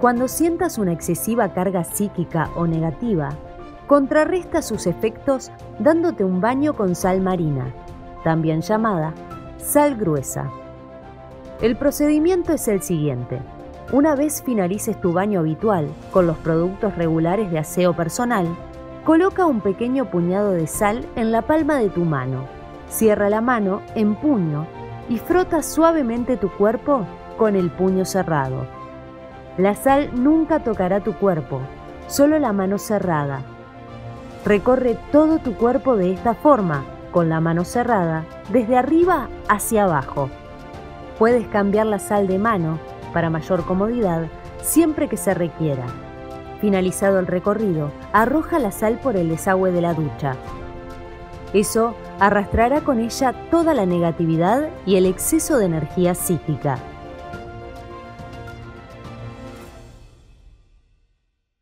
Cuando sientas una excesiva carga psíquica o negativa, contrarresta sus efectos dándote un baño con sal marina, también llamada sal gruesa. El procedimiento es el siguiente. Una vez finalices tu baño habitual con los productos regulares de aseo personal, coloca un pequeño puñado de sal en la palma de tu mano. Cierra la mano en puño y frota suavemente tu cuerpo con el puño cerrado. La sal nunca tocará tu cuerpo, solo la mano cerrada. Recorre todo tu cuerpo de esta forma, con la mano cerrada, desde arriba hacia abajo. Puedes cambiar la sal de mano, para mayor comodidad, siempre que se requiera. Finalizado el recorrido, arroja la sal por el desagüe de la ducha. Eso arrastrará con ella toda la negatividad y el exceso de energía psíquica.